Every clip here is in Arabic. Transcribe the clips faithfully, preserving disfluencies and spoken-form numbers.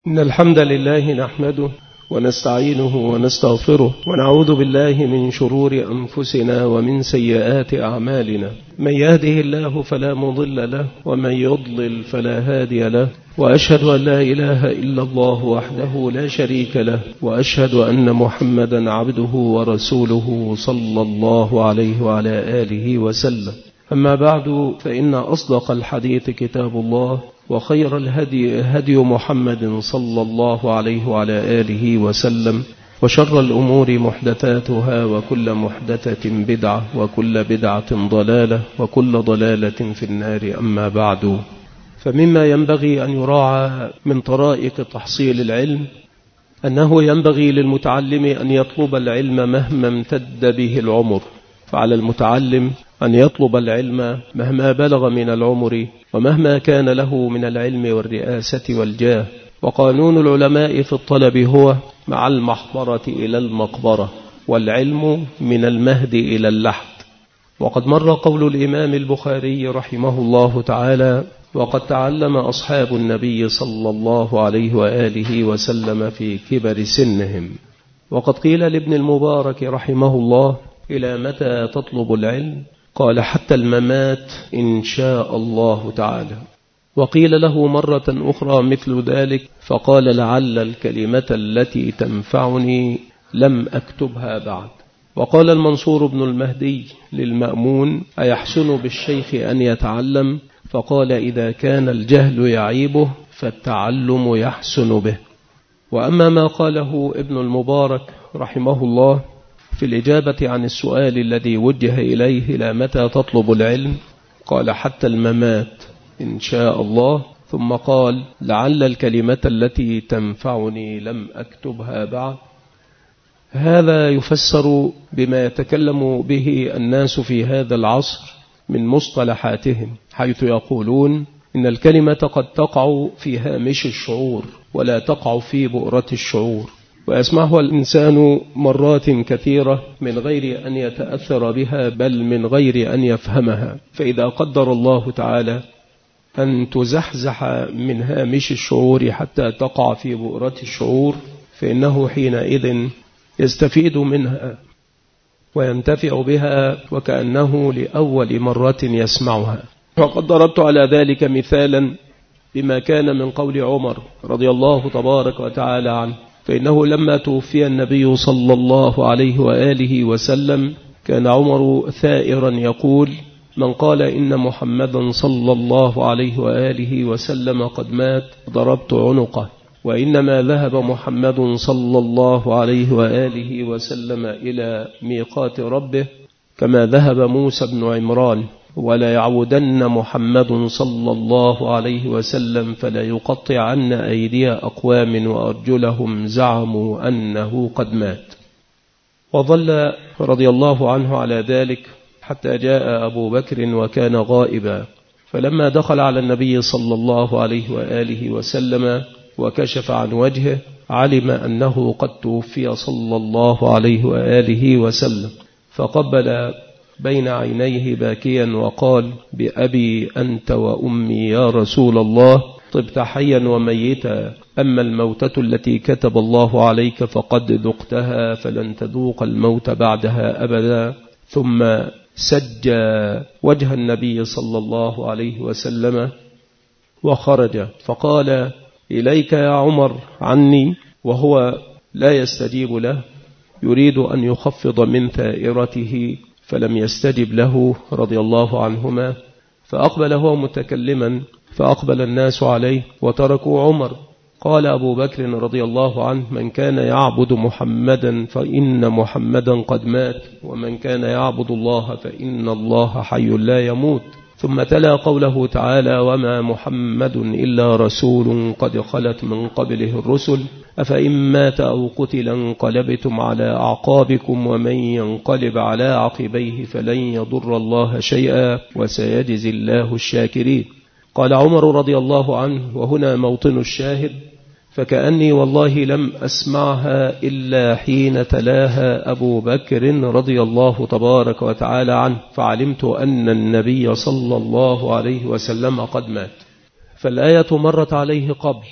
إن الحمد لله نحمده ونستعينه ونستغفره ونعوذ بالله من شرور أنفسنا ومن سيئات أعمالنا. من يهده الله فلا مضل له ومن يضلل فلا هادي له، وأشهد أن لا إله إلا الله وحده لا شريك له، وأشهد أن محمدا عبده ورسوله صلى الله عليه وعلى آله وسلم. أما بعد، فإن أصدق الحديث كتاب الله، وخير الهدي هدي محمد صلى الله عليه وعلى آله وسلم، وشر الأمور محدثاتها، وكل محدثة بدعة، وكل بدعة ضلالة، وكل ضلالة في النار. أما بعد، فمما ينبغي أن يراعى من طرائق تحصيل العلم أنه ينبغي للمتعلم أن يطلب العلم مهما امتد به العمر، فعلى المتعلم أن يطلب العلم مهما بلغ من العمر ومهما كان له من العلم والرئاسة والجاه. وقانون العلماء في الطلب هو مع المحبرة إلى المقبرة، والعلم من المهد إلى اللحد. وقد مر قول الإمام البخاري رحمه الله تعالى: وقد تعلم أصحاب النبي صلى الله عليه وآله وسلم في كبر سنهم. وقد قيل لابن المبارك رحمه الله: إلى متى تطلب العلم؟ قال: حتى الممات إن شاء الله تعالى. وقيل له مرة أخرى مثل ذلك، فقال: لعل الكلمة التي تنفعني لم أكتبها بعد. وقال المنصور بن المهدي للمأمون: أيحسن بالشيخ أن يتعلم؟ فقال: إذا كان الجهل يعيبه فالتعلم يحسن به. وأما ما قاله ابن المبارك رحمه الله في الإجابة عن السؤال الذي وجه إليه: لا متى تطلب العلم؟ قال: حتى الممات إن شاء الله. ثم قال: لعل الكلمة التي تنفعني لم أكتبها بعد. هذا يفسر بما يتكلم به الناس في هذا العصر من مصطلحاتهم، حيث يقولون إن الكلمة قد تقع في هامش الشعور ولا تقع في بؤرة الشعور، ويسمعها الإنسان مرات كثيرة من غير أن يتأثر بها، بل من غير أن يفهمها. فإذا قدر الله تعالى أن تزحزح من هامش الشعور حتى تقع في بؤرة الشعور، فإنه حينئذ يستفيد منها وينتفع بها وكأنه لأول مرة يسمعها. وقد ضربت على ذلك مثالا بما كان من قول عمر رضي الله تبارك وتعالى عنه، فإنه لما توفي النبي صلى الله عليه وآله وسلم كان عمر ثائرا يقول: من قال إن محمدا صلى الله عليه وآله وسلم قد مات ضربت عنقه، وإنما ذهب محمد صلى الله عليه وآله وسلم إلى ميقات ربه كما ذهب موسى بن عمران، ولا يعودن محمد صلى الله عليه وسلم فلا يقطعن أيدي أقوام وأرجلهم زعموا أنه قد مات. وظل رضي الله عنه على ذلك حتى جاء أبو بكر وكان غائبا، فلما دخل على النبي صلى الله عليه وآله وسلم وكشف عن وجهه علم أنه قد توفي صلى الله عليه وآله وسلم، فقبل بين عينيه باكيا وقال: بأبي أنت وأمي يا رسول الله، طبت حيا وميتا، أما الموتة التي كتب الله عليك فقد ذقتها، فلن تذوق الموت بعدها أبدا. ثم سجى وجه النبي صلى الله عليه وسلم وخرج، فقال: إليك يا عمر عني، وهو لا يستجيب له، يريد أن يخفض من ثائرته، فلم يستجب له رضي الله عنهما. فأقبل هو متكلما، فأقبل الناس عليه وتركوا عمر. قال أبو بكر رضي الله عنه: من كان يعبد محمدا فإن محمدا قد مات، ومن كان يعبد الله فإن الله حي لا يموت. ثم تلا قوله تعالى: وما محمد إلا رسول قد خلت من قبله الرسل أفإن مات أو قتل انقلبتم على أعقابكم ومن ينقلب على عقبيه فلن يضر الله شيئا وسيجزي الله الشاكرين. قال عمر رضي الله عنه، وهنا موطن الشاهد: فكأني والله لم أسمعها إلا حين تلاها أبو بكر رضي الله تبارك وتعالى عنه، فعلمت أن النبي صلى الله عليه وسلم قد مات. فالآية مرت عليه قبل،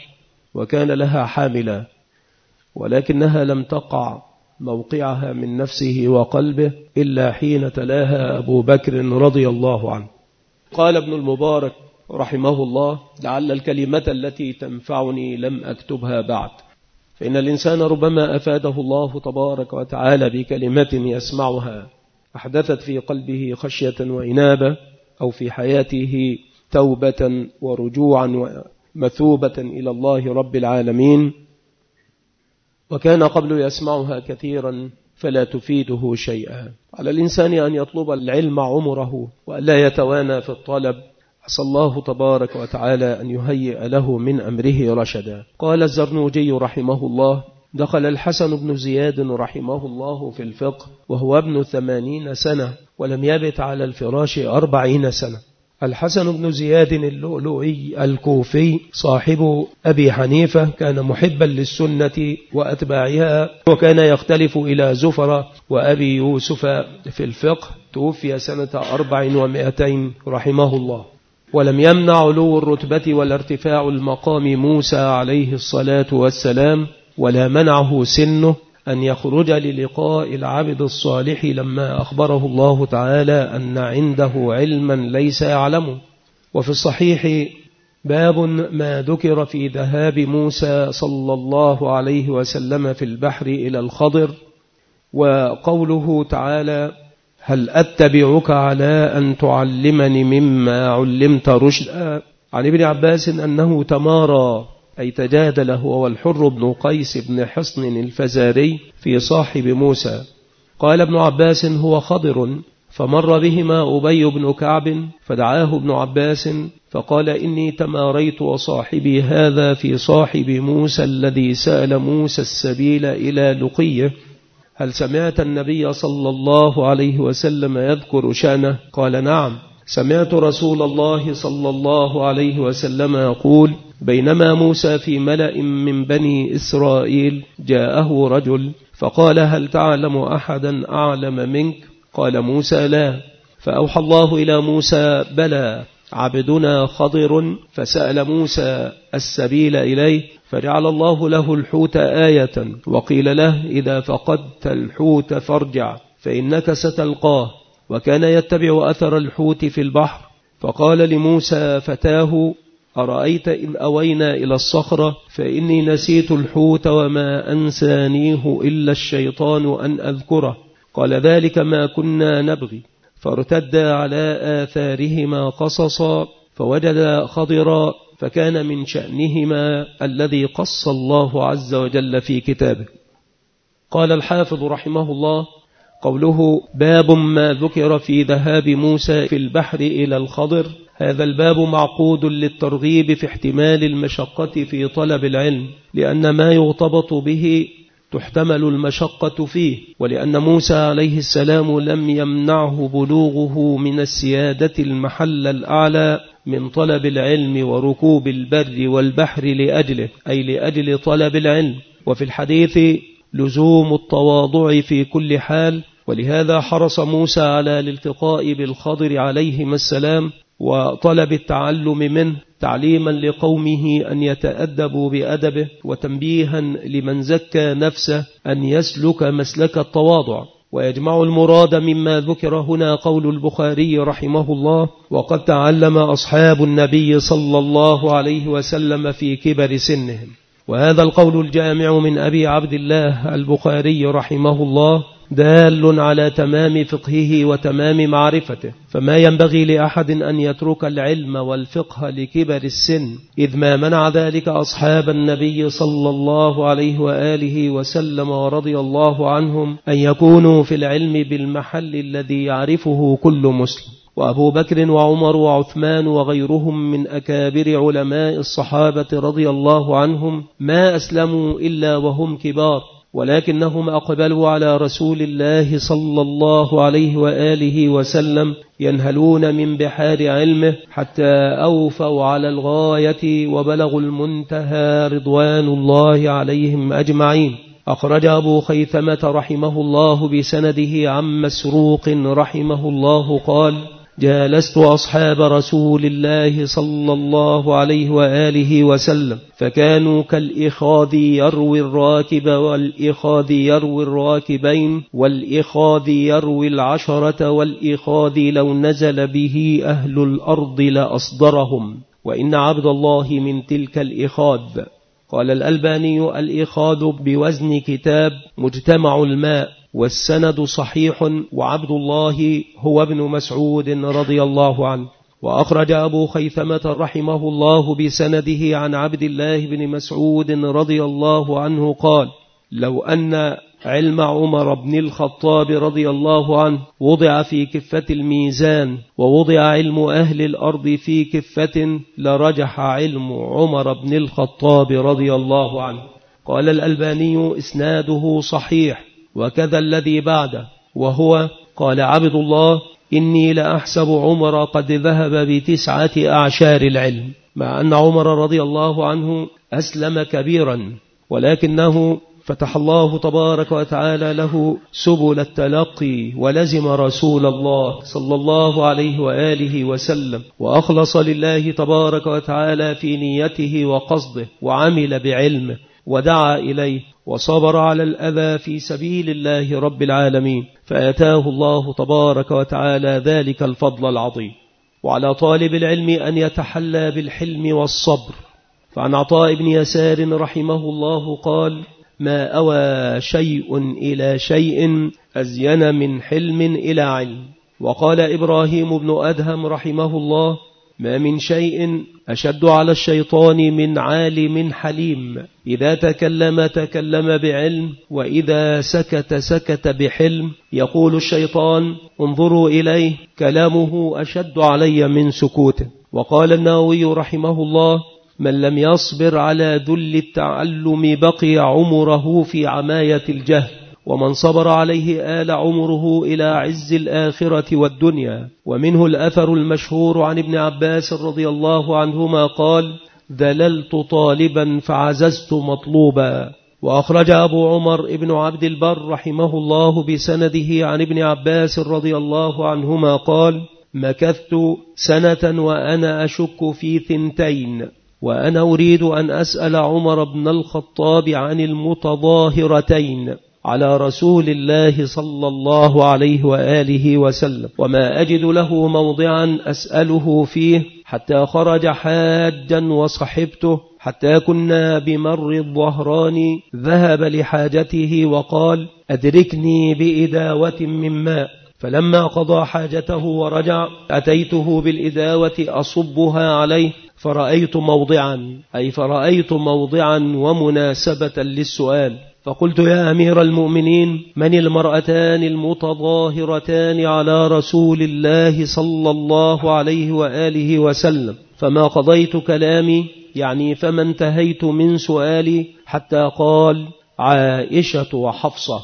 وكان لها حاملا، ولكنها لم تقع موقعها من نفسه وقلبه إلا حين تلاها أبو بكر رضي الله عنه. قال ابن المبارك رحمه الله: لعل الكلمة التي تنفعني لم أكتبها بعد، فإن الإنسان ربما أفاده الله تبارك وتعالى بكلمة يسمعها أحدثت في قلبه خشية وإنابة، أو في حياته توبة ورجوعا ومثوبة إلى الله رب العالمين، وكان قبل يسمعها كثيرا فلا تفيده شيئا. على الإنسان أن يطلب العلم عمره وألا يتوانى في الطلب. عسى الله تبارك وتعالى أن يهيئ له من أمره رشدا. قال الزرنوجي رحمه الله: دخل الحسن بن زياد رحمه الله في الفقه وهو ابن ثمانين سنة، ولم يبت على الفراش أربعين سنة. الحسن بن زياد اللؤلؤي الكوفي صاحب أبي حنيفة كان محبا للسنة وأتباعها، وكان يختلف إلى زفر وأبي يوسف في الفقه. توفي سنة أربع ومائتين رحمه الله. ولم يمنع علو الرتبة والارتفاع المقام موسى عليه الصلاة والسلام، ولا منعه سنه أن يخرج للقاء العبد الصالح لما أخبره الله تعالى أن عنده علما ليس يعلمه. وفي الصحيح باب ما ذكر في ذهاب موسى صلى الله عليه وسلم في البحر إلى الخضر، وقوله تعالى: هل أتبعك على أن تعلمني مما علمت رشدا. عن ابن عباس أنه تمارى أي تجادل هو والحر بن قيس بن حصن الفزاري في صاحب موسى. قال ابن عباس: هو خضر. فمر بهما أبي بن كعب فدعاه ابن عباس فقال: إني تماريت وصاحبي هذا في صاحب موسى الذي سأل موسى السبيل إلى لقيه، هل سمعت النبي صلى الله عليه وسلم يذكر شأنه؟ قال: نعم، سمعت رسول الله صلى الله عليه وسلم يقول: بينما موسى في ملأ من بني إسرائيل جاءه رجل فقال: هل تعلم أحدا أعلم منك؟ قال موسى: لا. فأوحى الله إلى موسى: بلى، عبدنا خضر. فسأل موسى السبيل إليه، فجعل الله له الحوت آية، وقيل له: إذا فقدت الحوت فارجع فإنك ستلقاه. وكان يتبع أثر الحوت في البحر. فقال لموسى فتاه: أرأيت إن أوينا إلى الصخرة فإني نسيت الحوت وما أنسانيه إلا الشيطان أن أذكره. قال: ذلك ما كنا نبغي. فارتدا على آثارهما قصصا فوجد خضرا، فكان من شأنهما الذي قص الله عز وجل في كتابه. قال الحافظ رحمه الله: قوله باب ما ذكر في ذهاب موسى في البحر إلى الخضر، هذا الباب معقود للترغيب في احتمال المشقة في طلب العلم، لأن ما يغتبط به تحتمل المشقة فيه، ولأن موسى عليه السلام لم يمنعه بلوغه من السيادة المحل الأعلى من طلب العلم وركوب البر والبحر لأجله، أي لأجل طلب العلم. وفي الحديث لزوم التواضع في كل حال، ولهذا حرص موسى على الالتقاء بالخضر عليهما السلام وطلب التعلم منه تعليما لقومه أن يتأدبوا بأدبه، وتنبيها لمن زكى نفسه أن يسلك مسلك التواضع. ويجمع المراد مما ذكر هنا قول البخاري رحمه الله: وقد تعلم أصحاب النبي صلى الله عليه وسلم في كبر سنهم. وهذا القول الجامع من أبي عبد الله البخاري رحمه الله دال على تمام فقهه وتمام معرفته، فما ينبغي لأحد أن يترك العلم والفقه لكبر السن، إذ ما منع ذلك أصحاب النبي صلى الله عليه وآله وسلم ورضي الله عنهم أن يكونوا في العلم بالمحل الذي يعرفه كل مسلم. وأبو بكر وعمر وعثمان وغيرهم من أكابر علماء الصحابة رضي الله عنهم ما أسلموا إلا وهم كبار، ولكنهم أقبلوا على رسول الله صلى الله عليه وآله وسلم ينهلون من بحار علمه حتى أوفوا على الغاية وبلغوا المنتهى رضوان الله عليهم أجمعين. أخرج أبو خيثمة رحمه الله بسنده عن مسروق رحمه الله قال: جالست أصحاب رسول الله صلى الله عليه وآله وسلم فكانوا كالإخاذ يروي الراكب والإخاذ يروي الراكبين والإخاذ يروي العشرة والإخاذ لو نزل به أهل الأرض لأصدرهم، وإن عبد الله من تلك الإخاذ. قال الألباني: الإخاذ بوزن كتاب مجتمع الماء، والسند صحيح، وعبد الله هو ابن مسعود رضي الله عنه. وأخرج أبو خيثمة رحمه الله بسنده عن عبد الله بن مسعود رضي الله عنه قال: لو أن علم عمر بن الخطاب رضي الله عنه وضع في كفة الميزان ووضع علم أهل الأرض في كفة لرجح علم عمر بن الخطاب رضي الله عنه. قال الألباني: إسناده صحيح. وكذا الذي بعده، وهو قال عبد الله: إني لأحسب عمر قد ذهب بتسعة أعشار العلم، مع أن عمر رضي الله عنه أسلم كبيرا، ولكنه فتح الله تبارك وتعالى له سبل التلقي ولزم رسول الله صلى الله عليه وآله وسلم، وأخلص لله تبارك وتعالى في نيته وقصده، وعمل بعلمه ودعا إليه وصبر على الأذى في سبيل الله رب العالمين، فأتاه الله تبارك وتعالى ذلك الفضل العظيم. وعلى طالب العلم أن يتحلى بالحلم والصبر. فعن عطاء بن يسار رحمه الله قال: ما أوى شيء إلى شيء أزين من حلم إلى علم. وقال إبراهيم بن أدهم رحمه الله: ما من شيء أشد على الشيطان من عالم حليم، إذا تكلم تكلم بعلم، وإذا سكت سكت بحلم. يقول الشيطان: انظروا إليه، كلامه أشد علي من سكوته. وقال النووي رحمه الله: من لم يصبر على ذل التعلم بقي عمره في عماية الجهل، ومن صبر عليه آل عمره إلى عز الآخرة والدنيا. ومنه الأثر المشهور عن ابن عباس رضي الله عنهما قال: ذللت طالبا فعززت مطلوبا. وأخرج أبو عمر ابن عبد البر رحمه الله بسنده عن ابن عباس رضي الله عنهما قال: مكثت سنة وأنا أشك في ثنتين، وأنا أريد أن أسأل عمر بن الخطاب عن المتظاهرتين على رسول الله صلى الله عليه وآله وسلم، وما أجد له موضعا أسأله فيه، حتى خرج حاجا وصحبته، حتى كنا بمر الظهران، ذهب لحاجته وقال: أدركني بإداوة من ماء. فلما قضى حاجته ورجع أتيته بالإداوة أصبها عليه، فرأيت موضعا، أي فرأيت موضعا ومناسبة للسؤال. فقلت: يا أمير المؤمنين، من المرأتان المتظاهرتان على رسول الله صلى الله عليه وآله وسلم؟ فما قضيت كلامي، يعني فما انتهيت من سؤالي، حتى قال: عائشة وحفصة.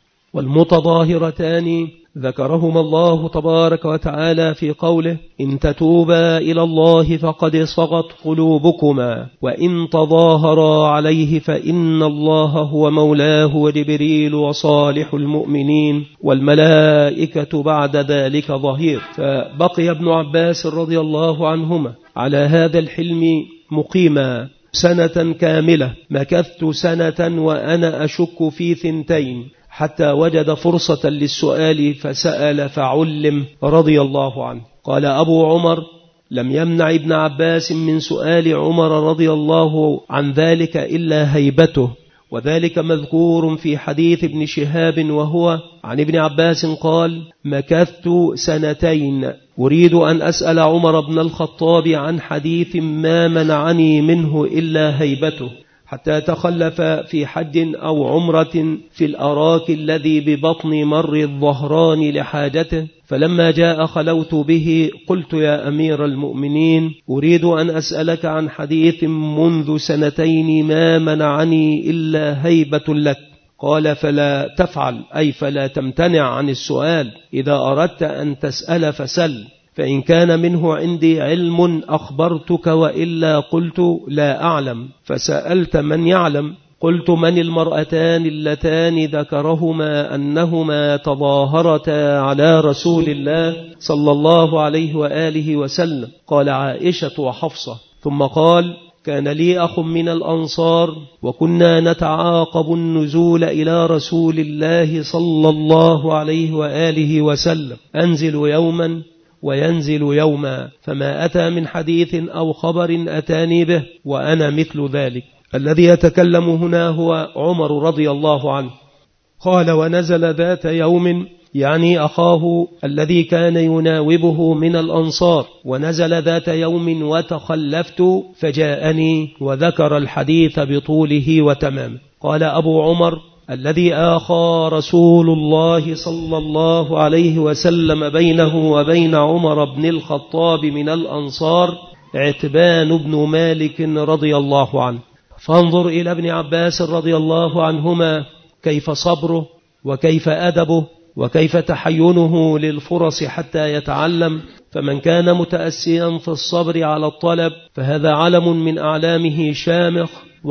والمتظاهرتان ذكرهما الله تبارك وتعالى في قوله: إن تتوبا إلى الله فقد صغت قلوبكما، وإن تظاهرا عليه فإن الله هو مولاه وجبريل وصالح المؤمنين والملائكة بعد ذلك ظهير. فبقي ابن عباس رضي الله عنهما على هذا الحلم مقيما سنة كاملة. مكثت سنة وأنا أشك في ثنتين، حتى وجد فرصة للسؤال فسأل فعلم رضي الله عنه. قال أبو عمر: لم يمنع ابن عباس من سؤال عمر رضي الله عن ذلك إلا هيبته، وذلك مذكور في حديث ابن شهاب، وهو عن ابن عباس قال: مكثت سنتين أريد أن أسأل عمر بن الخطاب عن حديث ما منعني منه إلا هيبته، حتى تخلف في حج أو عمرة في الأراك الذي ببطن مر الظهران لحاجته، فلما جاء خلوت به، قلت: يا أمير المؤمنين، أريد أن أسألك عن حديث منذ سنتين ما منعني إلا هيبة لك. قال: فلا تفعل، أي فلا تمتنع عن السؤال، إذا أردت أن تسأل فسل، فإن كان منه عندي علم أخبرتك، وإلا قلت لا أعلم، فسألت من يعلم. قلت من المرأتان اللتان ذكرهما أنهما تظاهرتا على رسول الله صلى الله عليه وآله وسلم؟ قال عائشة وحفصة. ثم قال كان لي أخ من الأنصار وكنا نتعاقب النزول إلى رسول الله صلى الله عليه وآله وسلم، أنزل يوما وينزل يوما، فما أتى من حديث أو خبر أتاني به وأنا مثل ذلك. الذي يتكلم هنا هو عمر رضي الله عنه. قال ونزل ذات يوم، يعني أخاه الذي كان يناوبه من الأنصار، ونزل ذات يوم وتخلفت فجاءني وذكر الحديث بطوله وتمامه. قال أبو عمر الذي آخى رسول الله صلى الله عليه وسلم بينه وبين عمر بن الخطاب من الأنصار عتبان بن مالك رضي الله عنه. فانظر إلى ابن عباس رضي الله عنهما كيف صبره وكيف أدبه وكيف تحينه للفرص حتى يتعلم. فمن كان متأسيا في الصبر على الطلب فهذا علم من أعلامه شامخ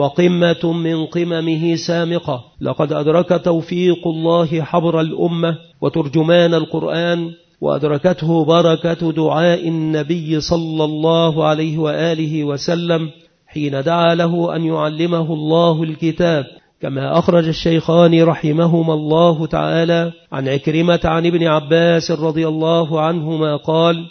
وقمة من قممه سامقة. لقد أدرك توفيق الله حبر الأمة وترجمان القرآن، وأدركته بركة دعاء النبي صلى الله عليه وآله وسلم حين دعا له أن يعلمه الله الكتاب، كما أخرج الشيخان رحمهما الله تعالى عن عكرمة عن ابن عباس رضي الله عنهما قال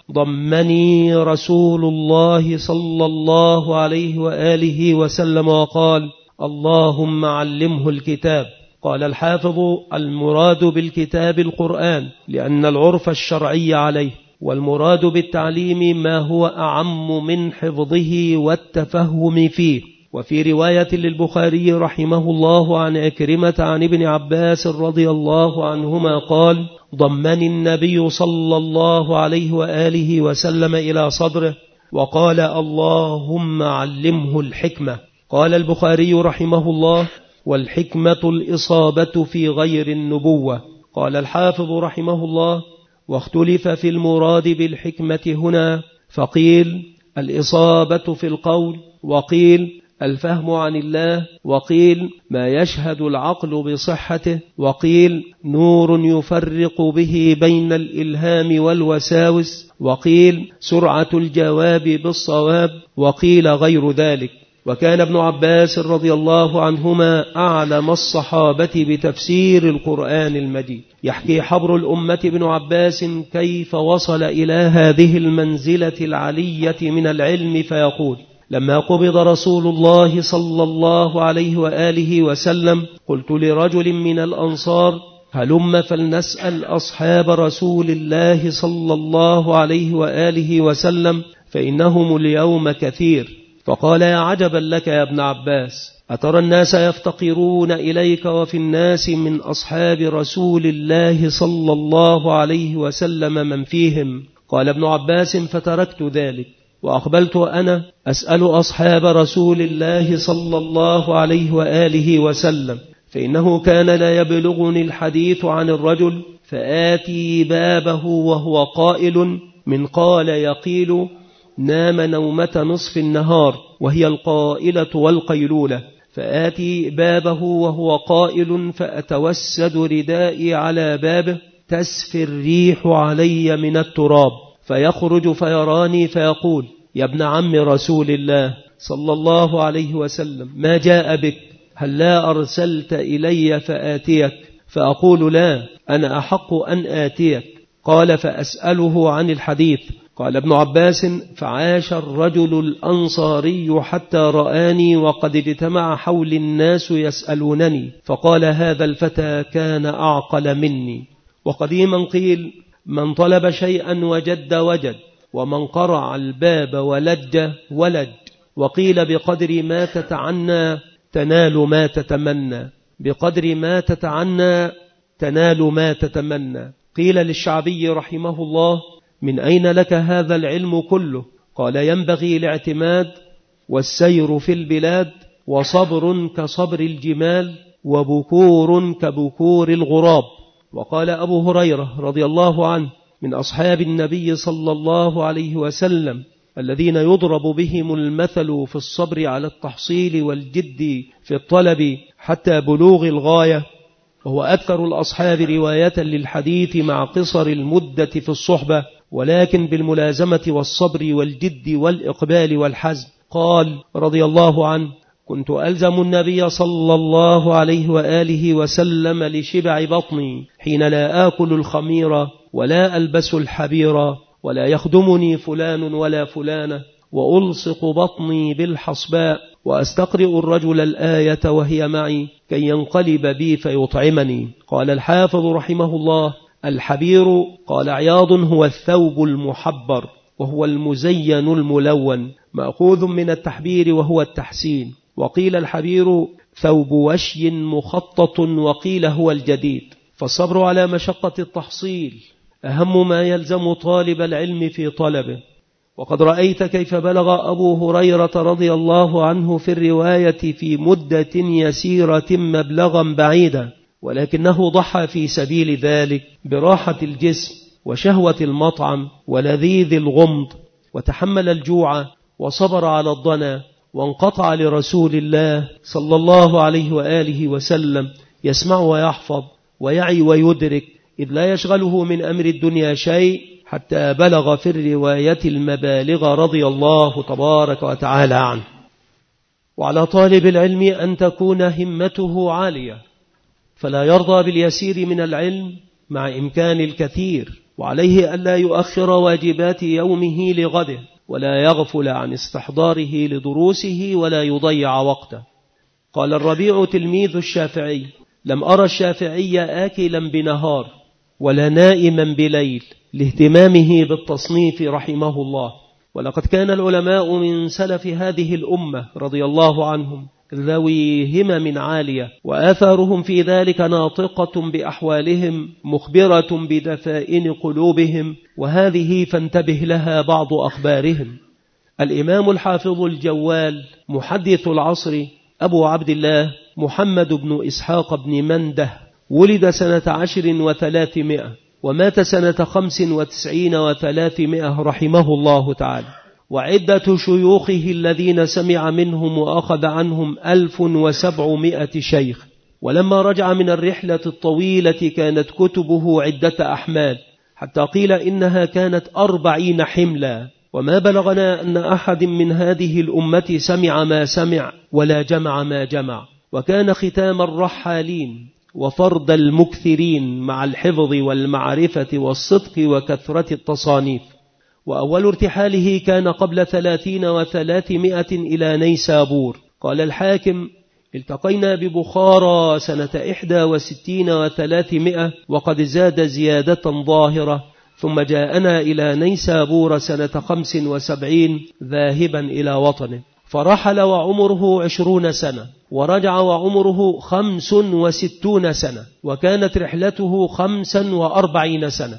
ضمني رسول الله صلى الله عليه وآله وسلم وقال اللهم علمه الكتاب. قال الحافظ المراد بالكتاب القرآن لأن العرف الشرعي عليه، والمراد بالتعليم ما هو أعم من حفظه والتفهم فيه. وفي رواية للبخاري رحمه الله عن عكرمة عن ابن عباس رضي الله عنهما قال ضمني النبي صلى الله عليه وآله وسلم إلى صدره وقال اللهم علمه الحكمة. قال البخاري رحمه الله والحكمة الإصابة في غير النبوة. قال الحافظ رحمه الله واختلف في المراد بالحكمة هنا، فقيل الإصابة في القول، وقيل الفهم عن الله، وقيل ما يشهد العقل بصحته، وقيل نور يفرق به بين الإلهام والوساوس، وقيل سرعة الجواب بالصواب، وقيل غير ذلك. وكان ابن عباس رضي الله عنهما أعلم الصحابة بتفسير القرآن المجيد. يحكي حبر الأمة ابن عباس كيف وصل إلى هذه المنزلة العلية من العلم، فيقول لما قبض رسول الله صلى الله عليه وآله وسلم قلت لرجل من الأنصار هلم فلنسأل أصحاب رسول الله صلى الله عليه وآله وسلم فإنهم اليوم كثير. فقال يا عجبا لك يا ابن عباس، أترى الناس يفتقرون إليك وفي الناس من أصحاب رسول الله صلى الله عليه وسلم من فيهم؟ قال ابن عباس فتركت ذلك وأقبلت أنا أسأل أصحاب رسول الله صلى الله عليه وآله وسلم، فإنه كان لا يبلغني الحديث عن الرجل فآتي بابه وهو قائل من قال يقيل نام نومة نصف النهار وهي القائلة والقيلولة، فآتي بابه وهو قائل فأتوسد ردائي على بابه تسفي الريح علي من التراب، فيخرج فيراني فيقول يا ابن عم رسول الله صلى الله عليه وسلم ما جاء بك؟ هل لا أرسلت إلي فآتيك؟ فأقول لا، أنا أحق أن آتيك. قال فأسأله عن الحديث. قال ابن عباس فعاش الرجل الأنصاري حتى رآني وقد اجتمع حول الناس يسألونني، فقال هذا الفتى كان أعقل مني. وقديما قيل من طلب شيئا وجد وجد، ومن قرع الباب ولج ولج، وقيل بقدر ما تتعنى تنال ما تتمنى، بقدر ما تتعنى تنال ما تتمنى. قيل للشعبي رحمه الله من أين لك هذا العلم كله؟ قال ينبغي الاعتماد والسير في البلاد، وصبر كصبر الجمال، وبكور كبكور الغراب. وقال أبو هريرة رضي الله عنه من أصحاب النبي صلى الله عليه وسلم الذين يضرب بهم المثل في الصبر على التحصيل والجد في الطلب حتى بلوغ الغاية، وهو أكثر الأصحاب رواية للحديث مع قصر المدة في الصحبة، ولكن بالملازمة والصبر والجد والإقبال والحزم. قال رضي الله عنه: كنت ألزم النبي صلى الله عليه وآله وسلم لشبع بطني حين لا آكل الخمير ولا ألبس الحبير ولا يخدمني فلان ولا فلانة، وألصق بطني بالحصباء وأستقرئ الرجل الآية وهي معي كي ينقلب بي فيطعمني. قال الحافظ رحمه الله: الحبير قال عياض هو الثوب المحبر، وهو المزين الملون، مأخوذ من التحبير وهو التحسين. وقيل الحبير ثوب وشي مخطط، وقيل هو الجديد. فالصبر على مشقة التحصيل أهم ما يلزم طالب العلم في طلبه. وقد رأيت كيف بلغ أبو هريرة رضي الله عنه في الرواية في مدة يسيرة مبلغا بعيدا، ولكنه ضحى في سبيل ذلك براحة الجسم وشهوة المطعم ولذيذ الغمض، وتحمل الجوع وصبر على الضنا، وانقطع لرسول الله صلى الله عليه وآله وسلم يسمع ويحفظ ويعي ويدرك، إذ لا يشغله من أمر الدنيا شيء، حتى بلغ في الرواية المبالغ رضي الله تبارك وتعالى عنه. وعلى طالب العلم أن تكون همته عالية، فلا يرضى باليسير من العلم مع إمكان الكثير، وعليه ألا يؤخر واجبات يومه لغده، ولا يغفل عن استحضاره لدروسه، ولا يضيع وقته. قال الربيع تلميذ الشافعي: لم أرى الشافعي آكلا بنهار ولا نائما بليل لاهتمامه بالتصنيف رحمه الله. ولقد كان العلماء من سلف هذه الأمة رضي الله عنهم ذوي همم عالية، وآثارهم في ذلك ناطقة بأحوالهم مخبرة بدفائن قلوبهم، وهذه فانتبه لها بعض أخبارهم. الإمام الحافظ الجوال محدث العصر أبو عبد الله محمد بن إسحاق بن منده ولد سنة عشر وثلاثمائة ومات سنة خمس وتسعين وثلاثمائة رحمه الله تعالى. وعدة شيوخه الذين سمع منهم وأخذ عنهم ألف وسبعمائة شيخ. ولما رجع من الرحلة الطويلة كانت كتبه عدة أحمال، حتى قيل إنها كانت أربعين حملا. وما بلغنا أن أحد من هذه الأمة سمع ما سمع ولا جمع ما جمع، وكان ختام الرحالين وفرد المكثرين مع الحفظ والمعرفة والصدق وكثرة التصانيف. وأول ارتحاله كان قبل ثلاثين وثلاثمائة إلى نيسابور. قال الحاكم: التقينا ببخارى سنة إحدى وستين وثلاثمائة وقد زاد زيادة ظاهرة، ثم جاءنا إلى نيسابور سنة خمس وسبعين ذاهبا إلى وطنه، فرحل وعمره عشرون سنة، ورجع وعمره خمس وستون سنة، وكانت رحلته خمسا وأربعين سنة.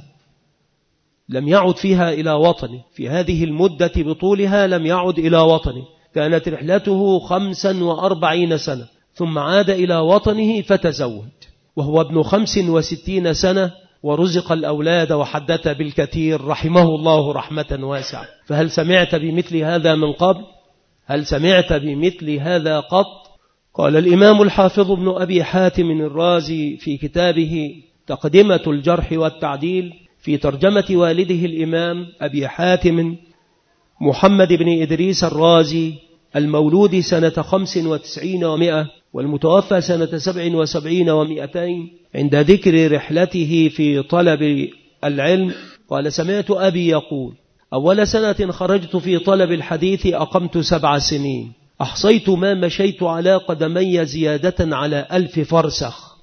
لم يعد فيها إلى وطنه، في هذه المدة بطولها لم يعد إلى وطنه، كانت رحلته خمسا وأربعين سنة، ثم عاد إلى وطنه فتزوج وهو ابن خمس وستين سنة، ورزق الأولاد وحدث بالكثير رحمه الله رحمة واسعة. فهل سمعت بمثل هذا من قبل؟ هل سمعت بمثل هذا قط؟ قال الإمام الحافظ ابن أبي حاتم الرازي في كتابه تقدمة الجرح والتعديل في ترجمة والده الإمام أبي حاتم محمد بن إدريس الرازي، المولود سنة خمس وتسعين ومائة والمتوفى سنة سبع وسبعين ومائتين، عند ذكر رحلته في طلب العلم قال: سمعت أبي يقول: أول سنة خرجت في طلب الحديث أقمت سبع سنين، أحصيت ما مشيت على قدمي زيادة على ألف فرسخ.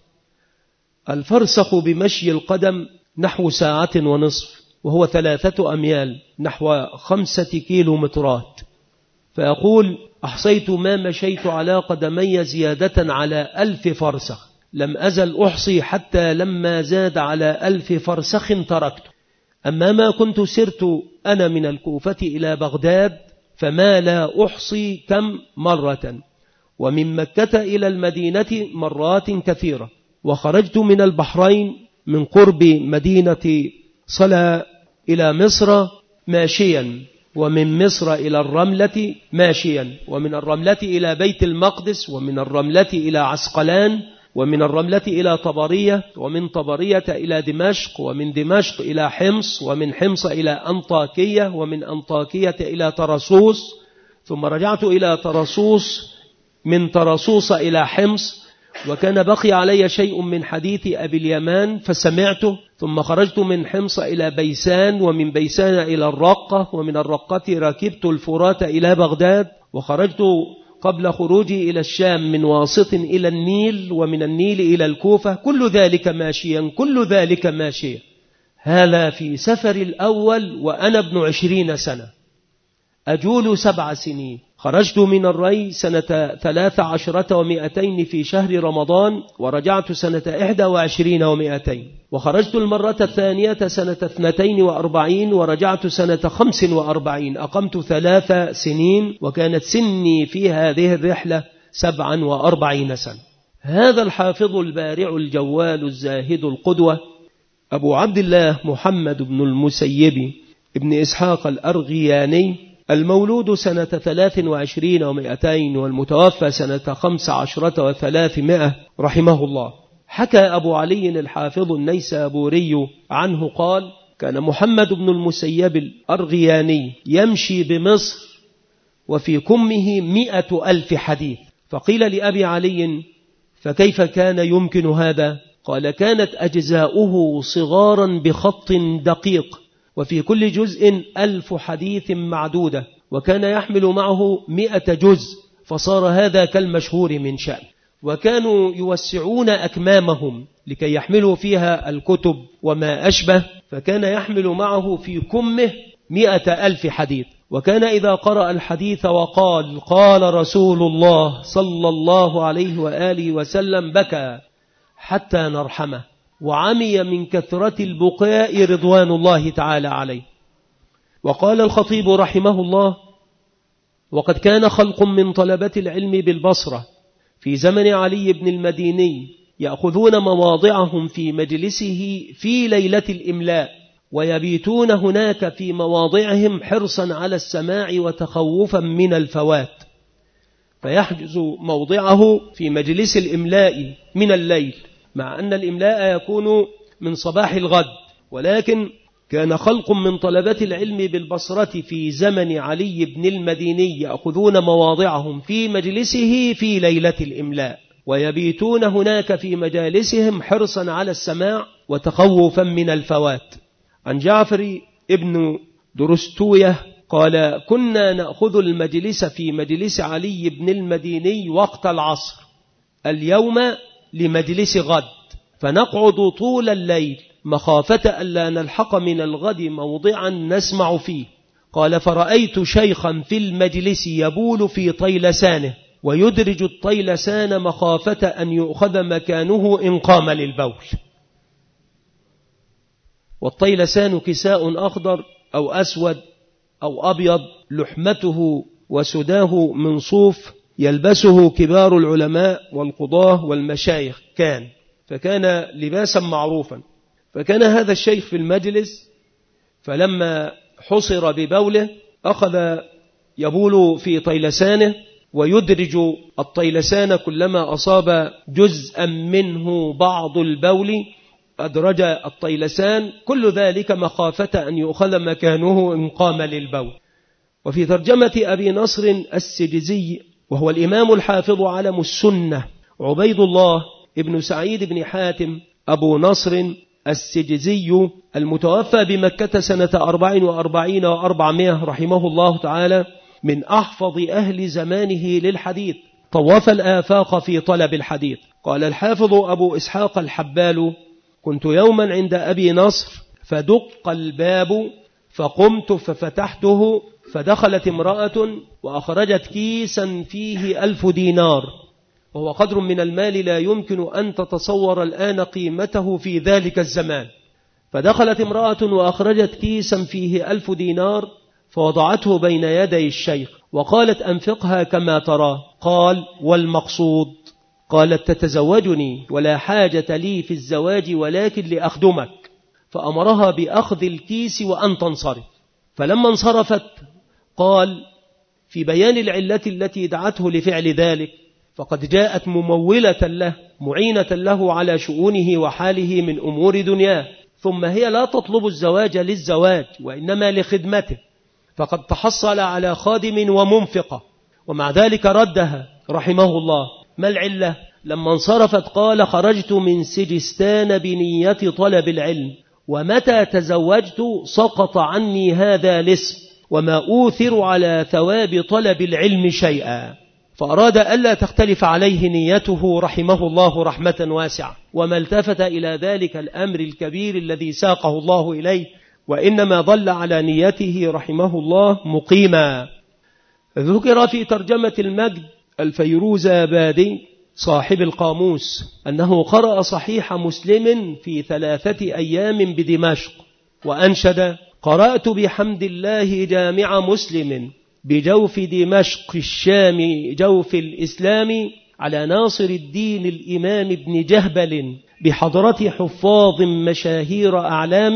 الفرسخ بمشي القدم نحو ساعة ونصف، وهو ثلاثة أميال نحو خمسة كيلو مترات. فيقول: أحصيت ما مشيت على قدمي زيادة على ألف فرسخ، لم أزل أحصي حتى لما زاد على ألف فرسخ تركت. أما ما كنت سرت أنا من الكوفة إلى بغداد فما لا أحصي كم مرة، ومن مكة إلى المدينة مرات كثيرة. وخرجت من البحرين من قرب مدينة صلى إلى مصر ماشيا، ومن مصر إلى الرملة ماشيا، ومن الرملة إلى بيت المقدس، ومن الرملة إلى عسقلان، ومن الرملة إلى طبرية، ومن طبرية إلى دمشق، ومن دمشق إلى حمص، ومن حمص إلى أنطاكية، ومن أنطاكية إلى طرسوس، ثم رجعت إلى طرسوس، من طرسوس إلى حمص. وكان بقي علي شيء من حديث أبي اليمان فسمعته، ثم خرجت من حمص إلى بيسان، ومن بيسان إلى الرقة، ومن الرقة ركبت الفرات إلى بغداد، وخرجت قبل خروجي إلى الشام من واسط إلى النيل، ومن النيل إلى الكوفة، كل ذلك ماشيا كل ذلك ماشيا. هذا في سفر الأول وأنا ابن عشرين سنة، أجول سبع سنين. خرجت من الري سنة ثلاث عشرة ومئتين في شهر رمضان، ورجعت سنة إحدى وعشرين ومئتين. وخرجت المرة الثانية سنة اثنتين وأربعين، ورجعت سنة خمس وأربعين. أقمت ثلاث سنين، وكانت سني في هذه الرحلة سبعا وأربعين سنة. هذا الحافظ البارع الجوال الزاهد القدوة أبو عبد الله محمد بن المسيب ابن إسحاق الأرغياني، المولود سنة ثلاث وعشرين ومئتين، والمتوفى سنة خمس عشرة وثلاثمائة رحمه الله. حكى أبو علي الحافظ النيسابوري عنه قال: كان محمد بن المسيب الأرغياني يمشي بمصر وفي كمه مئة ألف حديث. فقيل لأبي علي: فكيف كان يمكن هذا؟ قال: كانت أجزاؤه صغارا بخط دقيق، وفي كل جزء ألف حديث معدودة، وكان يحمل معه مئة جزء، فصار هذا كالمشهور من شأن. وكانوا يوسعون أكمامهم لكي يحملوا فيها الكتب وما أشبه، فكان يحمل معه في كمه مئة ألف حديث. وكان إذا قرأ الحديث وقال: قال رسول الله صلى الله عليه وآله وسلم، بكى حتى نرحمه، وعمي من كثرة البكاء رضوان الله تعالى عليه. وقال الخطيب رحمه الله: وقد كان خلق من طلبة العلم بالبصرة في زمن علي بن المديني يأخذون مواضعهم في مجلسه في ليلة الإملاء، ويبيتون هناك في مواضعهم حرصا على السماع وتخوفا من الفوات، فيحجز موضعه في مجلس الإملاء من الليل، مع أن الإملاء يكون من صباح الغد. ولكن كان خلق من طلبة العلم بالبصرة في زمن علي بن المديني يأخذون مواضعهم في مجلسه في ليلة الإملاء، ويبيتون هناك في مجالسهم حرصا على السماع وتخوفا من الفوات. عن جعفر ابن درستوية قال: كنا نأخذ المجلس في مجلس علي بن المديني وقت العصر اليوم لمجلس غد، فنقعد طول الليل مخافة ألا نلحق من الغد موضعا نسمع فيه. قال: فرأيت شيخا في المجلس يبول في طيلسانه، ويدرج الطيلسان مخافة أن يؤخذ مكانه إن قام للبول. والطيلسان كساء أخضر أو أسود أو أبيض، لحمته وسداه من صوف، يلبسه كبار العلماء والقضاة والمشايخ، كان فكان لباسا معروفا. فكان هذا الشيخ في المجلس، فلما حصر ببوله أخذ يبول في طيلسانه، ويدرج الطيلسان كلما أصاب جزءا منه بعض البول أدرج الطيلسان، كل ذلك مخافة أن يؤخذ مكانه إن قام للبول. وفي ترجمة أبي نصر السجزي، وهو الإمام الحافظ علم السنة، عبيد الله ابن سعيد بن حاتم أبو نصر السجزي، المتوفى بمكة سنة أربع وأربعين وأربعمائة رحمه الله تعالى، من أحفظ أهل زمانه للحديث، طوف الآفاق في طلب الحديث. قال الحافظ أبو إسحاق الحبال: كنت يوما عند أبي نصر فدق الباب، فقمت ففتحته، فدخلت امرأة وأخرجت كيسا فيه ألف دينار، وهو قدر من المال لا يمكن أن تتصور الآن قيمته في ذلك الزمان. فدخلت امرأة وأخرجت كيسا فيه ألف دينار، فوضعته بين يدي الشيخ، وقالت: أنفقها كما ترى. قال: والمقصود؟ قالت: تتزوجني ولا حاجة لي في الزواج، ولكن لأخدمك. فأمرها بأخذ الكيس وأن تنصرف. فلما انصرفت قال في بيان العلة التي دعته لفعل ذلك: فقد جاءت ممولة له معينة له على شؤونه وحاله من أمور دنياه، ثم هي لا تطلب الزواج للزواج وإنما لخدمته، فقد تحصل على خادم ومنفقة، ومع ذلك ردها رحمه الله. ما العلة؟ لما انصرفت قال: خرجت من سجستان بنية طلب العلم، ومتى تزوجت سقط عني هذا الاسم، وما أوثر على ثواب طلب العلم شيئا. فأراد ألا تختلف عليه نيته رحمه الله رحمة واسعة، وما التفت إلى ذلك الأمر الكبير الذي ساقه الله إليه، وإنما ظل على نيته رحمه الله مقيما. ذكر في ترجمة المجد الفيروزابادي صاحب القاموس أنه قرأ صحيح مسلم في ثلاثة أيام بدمشق، وأنشد: قرأت بحمد الله جامع مسلم بجوف دمشق الشام جوف الإسلام، على ناصر الدين الإمام ابن جهبل بحضرة حفاظ مشاهير أعلام،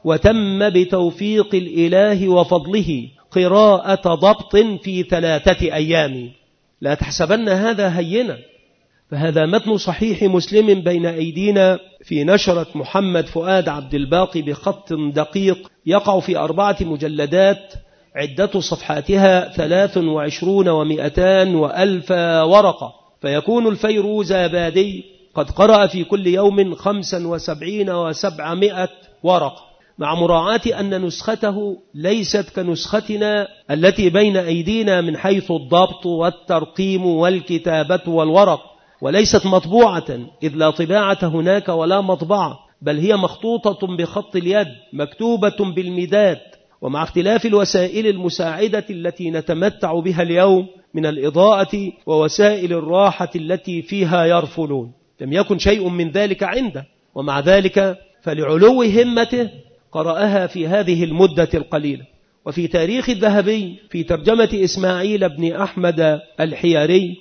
وتم بتوفيق الإله وفضله قراءة ضبط في ثلاثة أيام. لا تحسبن هذا هينا، فهذا متن صحيح مسلم بين أيدينا في نشرة محمد فؤاد عبد الباقي بخط دقيق، يقع في أربعة مجلدات، عدة صفحاتها ثلاث وعشرون ومئتان وألف ورقة، فيكون الفيروزابادي قد قرأ في كل يوم خمسا وسبعين وسبعمائة ورقة، مع مراعاة أن نسخته ليست كنسختنا التي بين أيدينا من حيث الضبط والترقيم والكتابة والورق، وليست مطبوعة إذ لا طباعة هناك ولا مطبعة، بل هي مخطوطة بخط اليد مكتوبة بالمداد، ومع اختلاف الوسائل المساعدة التي نتمتع بها اليوم من الإضاءة ووسائل الراحة التي فيها يرفلون، لم يكن شيء من ذلك عنده، ومع ذلك فلعلو همته قرأها في هذه المدة القليلة. وفي تاريخ الذهبي في ترجمة إسماعيل بن أحمد الحياري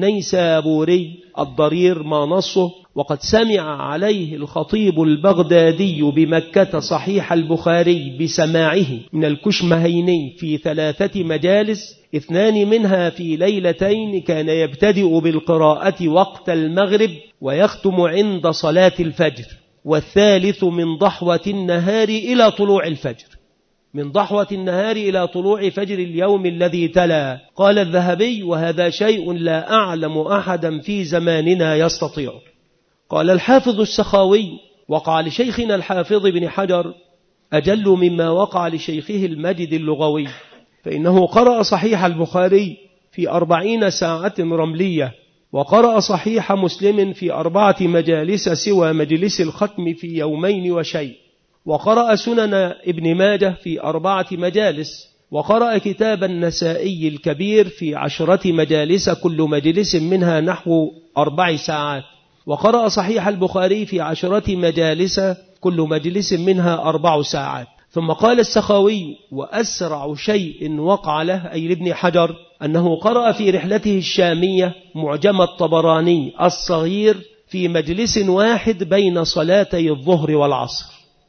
النيسابوري الضرير ما نصه: وقد سمع عليه الخطيب البغدادي بمكة صحيح البخاري بسماعه من الكشمهيني في ثلاثة مجالس، اثنان منها في ليلتين، كان يبتدئ بالقراءة وقت المغرب ويختم عند صلاة الفجر، والثالث من ضحوة النهار إلى طلوع الفجر، من ضحوة النهار إلى طلوع فجر اليوم الذي تلا. قال الذهبي: وهذا شيء لا أعلم أحدا في زماننا يستطيع. قال الحافظ السخاوي: وقع لشيخنا الحافظ بن حجر أجل مما وقع لشيخه المجد اللغوي، فإنه قرأ صحيح البخاري في أربعين ساعة رملية، وقرأ صحيح مسلم في أربعة مجالس سوى مجلس الختم في يومين وشيء، وقرأ سنن ابن ماجه في أربعة مجالس، وقرأ كتاب النسائي الكبير في عشرة مجالس كل مجلس منها نحو أربع ساعات، وقرأ صحيح البخاري في عشرة مجالس كل مجلس منها أربع ساعات. ثم قال السخاوي: وأسرع شيء وقع له أي لابن حجر أنه قرأ في رحلته الشامية معجم الطبراني الصغير في مجلس واحد بين صلاتي الظهر والعصر،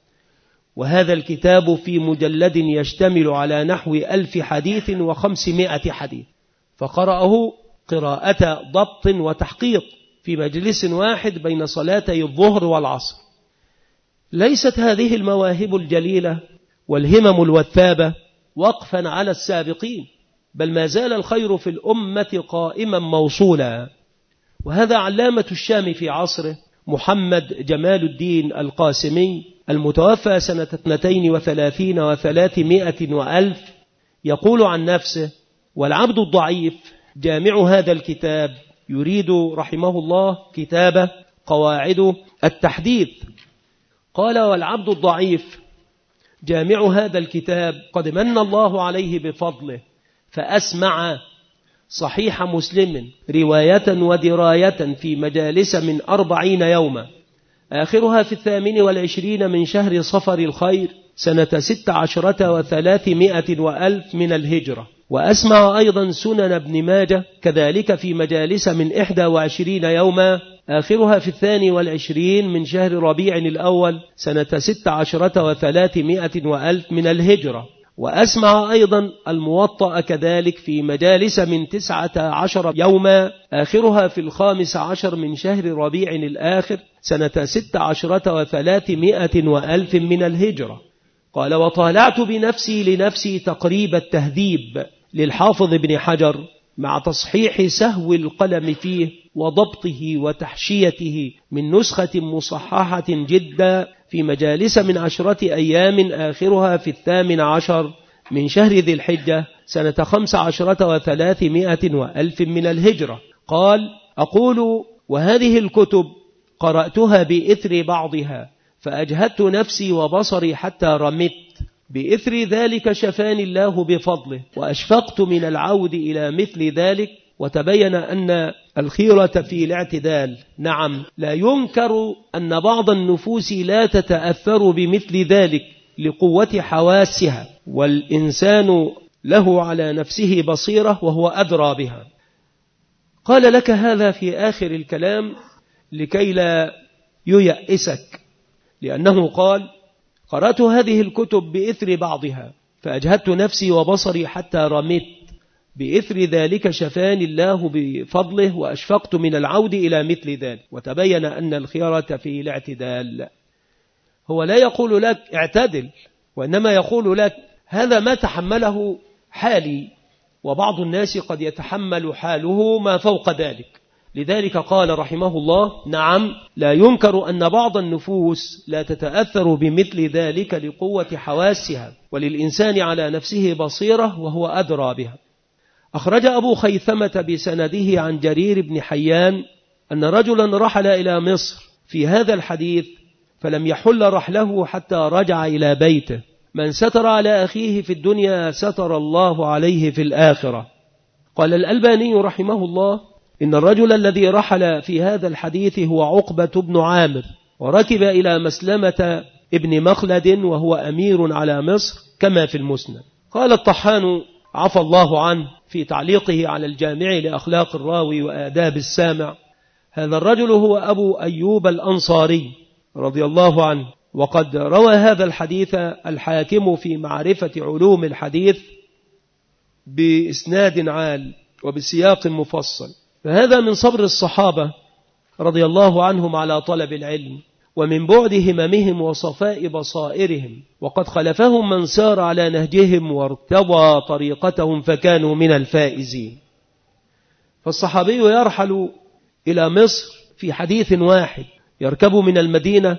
وهذا الكتاب في مجلد يشتمل على نحو ألف حديث وخمسمائة حديث، فقرأه قراءة ضبط وتحقيق في مجلس واحد بين صلاتي الظهر والعصر. ليست هذه المواهب الجليلة والهمم الوثابة وقفا على السابقين، بل ما زال الخير في الأمة قائما موصولا. وهذا علامة الشام في عصره محمد جمال الدين القاسمي المتوفى سنة اثنتين وثلاثين وثلاثمائة وألف، يقول عن نفسه: والعبد الضعيف جامع هذا الكتاب، يريد رحمه الله كتابه قواعد التحديث. قال: والعبد الضعيف جامع هذا الكتاب قد من الله عليه بفضله، فأسمع صحيح مسلم رواية ودراية في مجالس من أربعين يوما، آخرها في الثامن والعشرين من شهر صفر الخير سنة ست عشرة وثلاثمائة وألف من الهجرة. وأسمع أيضا سنن ابن ماجه كذلك في مجالس من إحدى وعشرين يوما، آخرها في الثاني والعشرين من شهر ربيع الأول سنة ست عشرة وثلاثمائة وألف من الهجرة. وأسمع أيضا الموطأ كذلك في مجالس من تسعة عشر يوما آخرها في الخامس عشر من شهر ربيع الآخر سنة ست عشرة وثلاثمائة وألف من الهجرة. قال: وطالعت بنفسي لنفسي تقريب التهذيب للحافظ ابن حجر مع تصحيح سهو القلم فيه وضبطه وتحشيته من نسخة مصححة جدا في مجالس من عشرة أيام آخرها في الثامن عشر من شهر ذي الحجة سنة خمس عشرة وثلاثمائة وألف من الهجرة. قال: أقول: وهذه الكتب قرأتها بإثر بعضها فأجهدت نفسي وبصري حتى رمت، بإثر ذلك شفاني الله بفضله وأشفقت من العود إلى مثل ذلك، وتبين أن الخيرة في الاعتدال. نعم، لا ينكر أن بعض النفوس لا تتأثر بمثل ذلك لقوة حواسها، والإنسان له على نفسه بصيرة وهو أدرى بها. قال لك هذا في آخر الكلام لكي لا ييأسك، لأنه قال: قرأت هذه الكتب بإثر بعضها فأجهدت نفسي وبصري حتى رمت، بإثر ذلك شفاني الله بفضله وأشفقت من العود إلى مثل ذلك، وتبين أن الخيرة في الاعتدال. هو لا يقول لك اعتدل، وإنما يقول لك هذا ما تحمله حالي، وبعض الناس قد يتحمل حاله ما فوق ذلك. لذلك قال رحمه الله: نعم، لا ينكر أن بعض النفوس لا تتأثر بمثل ذلك لقوة حواسها، وللإنسان على نفسه بصيرة وهو أدرى بها. أخرج أبو خيثمة بسنده عن جرير بن حيان أن رجلا رحل إلى مصر في هذا الحديث فلم يحل رحله حتى رجع إلى بيته. من ستر على أخيه في الدنيا ستر الله عليه في الآخرة. قال الألباني رحمه الله: إن الرجل الذي رحل في هذا الحديث هو عقبة بن عامر، وركب إلى مسلمة ابن مخلد وهو أمير على مصر كما في المسند. قال الطحان عفى الله عنه في تعليقه على الجامع لأخلاق الراوي وآداب السامع: هذا الرجل هو أبو أيوب الأنصاري رضي الله عنه، وقد روى هذا الحديث الحاكم في معرفة علوم الحديث بإسناد عال وبسياق مفصل. فهذا من صبر الصحابة رضي الله عنهم على طلب العلم، ومن بعد هممهم وصفاء بصائرهم، وقد خلفهم من سار على نهجهم وارتضى طريقتهم فكانوا من الفائزين. فالصحابي يرحل إلى مصر في حديث واحد، يركب من المدينة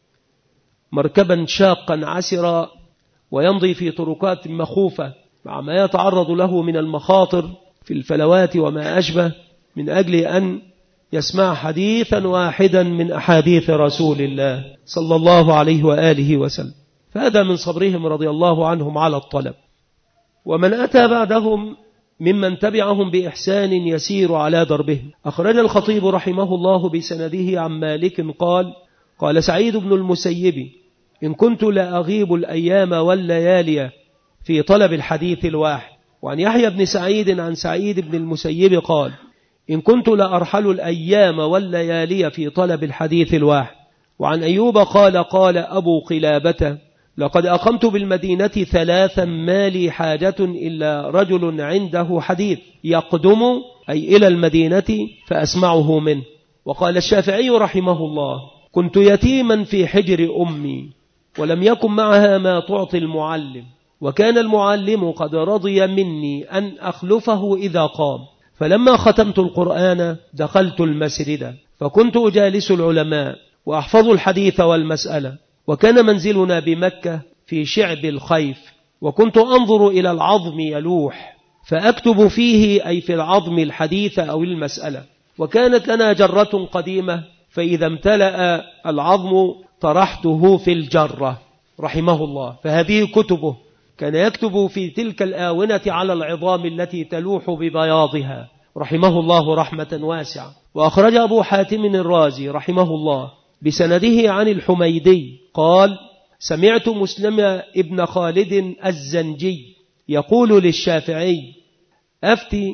مركبا شاقا عسرا ويمضي في طرقات مخوفة مع ما يتعرض له من المخاطر في الفلوات وما أشبه، من أجل أن يسمع حديثا واحدا من أحاديث رسول الله صلى الله عليه وآله وسلم. فهذا من صبرهم رضي الله عنهم على الطلب. ومن أتى بعدهم ممن تبعهم بإحسان يسير على دربهم. أخرج الخطيب رحمه الله بسنده عن مالك قال: قال سعيد بن المسيب: إن كنت لأغيب الأيام والليالي في طلب الحديث الواحد. وعن يحيى بن سعيد عن سعيد بن المسيب قال: إن كنت لأرحل الأيام والليالي في طلب الحديث الواحد. وعن أيوب قال: قال أبو قلابة: لقد أقمت بالمدينة ثلاثا ما لي حاجة إلا رجل عنده حديث يقدم أي إلى المدينة فأسمعه منه. وقال الشافعي رحمه الله: كنت يتيما في حجر أمي ولم يكن معها ما تعطي المعلم، وكان المعلم قد رضي مني أن أخلفه إذا قام، فلما ختمت القرآن دخلت المسجد فكنت أجالس العلماء وأحفظ الحديث والمسألة، وكان منزلنا بمكة في شعب الخيف، وكنت أنظر إلى العظم يلوح فأكتب فيه أي في العظم الحديث أو المسألة، وكانت لنا جرة قديمة فإذا امتلأ العظم طرحته في الجرة رحمه الله. فهذه كتبه كان يكتب في تلك الآونة على العظام التي تلوح ببياضها رحمه الله رحمة واسعة. وأخرج أبو حاتم الرازي رحمه الله بسنده عن الحميدي قال: سمعت مسلم ابن خالد الزنجي يقول للشافعي: أفتي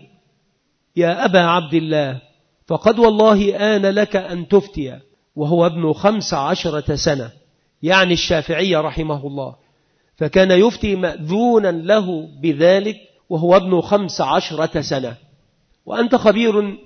يا أبا عبد الله، فقد والله آن لك أن تفتي، وهو ابن خمس عشرة سنة، يعني الشافعي رحمه الله. فكان يفتي مأذونا له بذلك وهو ابن خمس عشرة سنة. وأنت خبير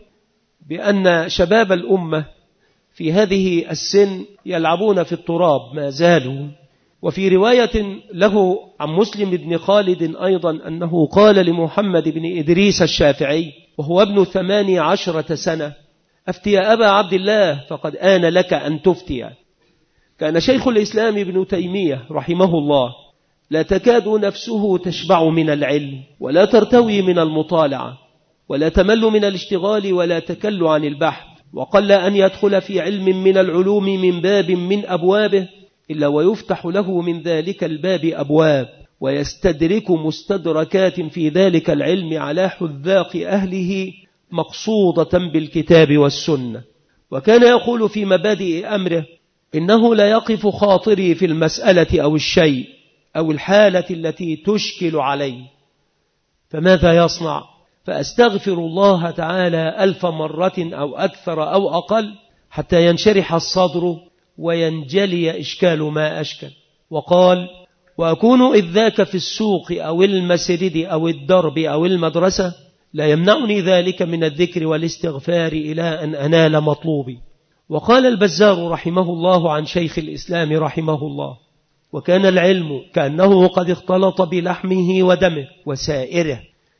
بأن شباب الأمة في هذه السن يلعبون في التراب ما زالوا. وفي رواية له عن مسلم بن خالد أيضا أنه قال لمحمد بن إدريس الشافعي وهو ابن ثماني عشرة سنة: أفتي أبا عبد الله فقد آن لك أن تفتي. كان شيخ الإسلام ابن تيمية رحمه الله لا تكاد نفسه تشبع من العلم ولا ترتوي من المطالعة ولا تمل من الاشتغال ولا تكل عن البحث، وقل أن يدخل في علم من العلوم من باب من أبوابه إلا ويفتح له من ذلك الباب أبواب، ويستدرك مستدركات في ذلك العلم على حذاق أهله مقصودة بالكتاب والسنة. وكان يقول في مبادئ أمره: إنه لا يقف خاطري في المسألة أو الشيء أو الحالة التي تشكل علي، فماذا يصنع؟ فأستغفر الله تعالى ألف مرة أو أكثر أو أقل حتى ينشرح الصدر وينجلي إشكال ما أشكل. وقال: وأكون إذ ذاك في السوق أو المسجد أو الدرب أو المدرسة لا يمنعني ذلك من الذكر والاستغفار إلى أن أنال مطلوبي. وقال البزار رحمه الله عن شيخ الإسلام رحمه الله: وكان العلم كأنه قد اختلط بلحمه ودمه وسائره،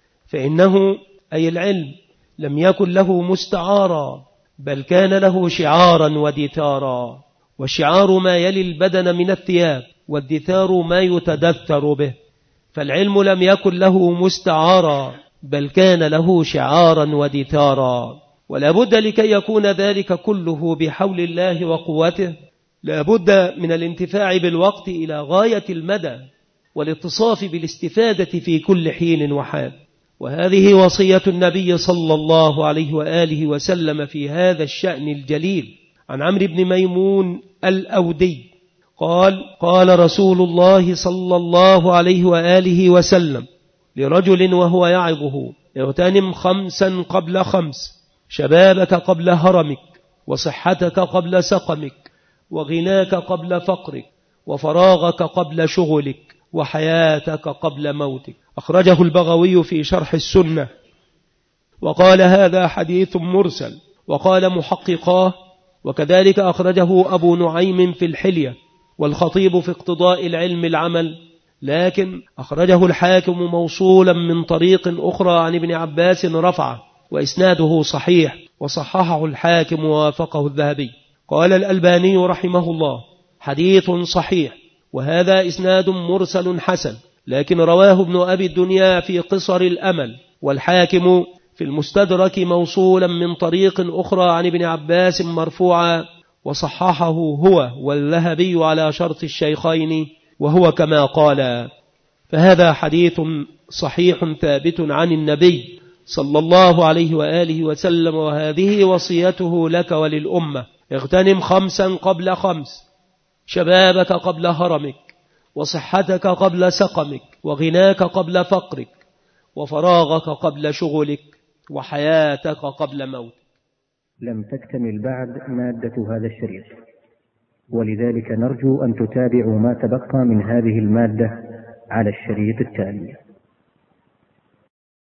فإنه أي العلم لم يكن له مستعارا بل كان له شعارا ودثارا، وشعار ما يلي البدن من الثياب، والدثار ما يتدثر به. فالعلم لم يكن له مستعارا بل كان له شعارا ودثارا. ولا بد لكي يكون ذلك كله بحول الله وقوته لا بد من الانتفاع بالوقت إلى غاية المدى والاتصاف بالاستفادة في كل حين وحال. وهذه وصية النبي صلى الله عليه وآله وسلم في هذا الشأن الجليل. عن عمرو بن ميمون الأودي قال: قال رسول الله صلى الله عليه وآله وسلم لرجل وهو يعظه: اغتنم خمسا قبل خمس، شبابك قبل هرمك، وصحتك قبل سقمك، وغناك قبل فقرك، وفراغك قبل شغلك، وحياتك قبل موتك. أخرجه البغوي في شرح السنة وقال: هذا حديث مرسل. وقال محققاه: وكذلك أخرجه أبو نعيم في الحلية، والخطيب في اقتضاء العلم العمل، لكن أخرجه الحاكم موصولا من طريق أخرى عن ابن عباس رفعه، وإسناده صحيح، وصححه الحاكم ووافقه الذهبي. قال الألباني رحمه الله: حديث صحيح، وهذا إسناد مرسل حسن، لكن رواه ابن أبي الدنيا في قصر الأمل، والحاكم في المستدرك موصولا من طريق أخرى عن ابن عباس مرفوعا، وصححه هو والذهبي على شرط الشيخين، وهو كما قال. فهذا حديث صحيح ثابت عن النبي صلى الله عليه وآله وسلم، وهذه وصيته لك وللأمة: اغتنم خمسا قبل خمس، شبابك قبل هرمك، وصحتك قبل سقمك، وغناك قبل فقرك، وفراغك قبل شغلك، وحياتك قبل موتك. لم تكتمل بعد مادة هذا الشريط، ولذلك نرجو أن تتابعوا ما تبقى من هذه المادة على الشريط التالي.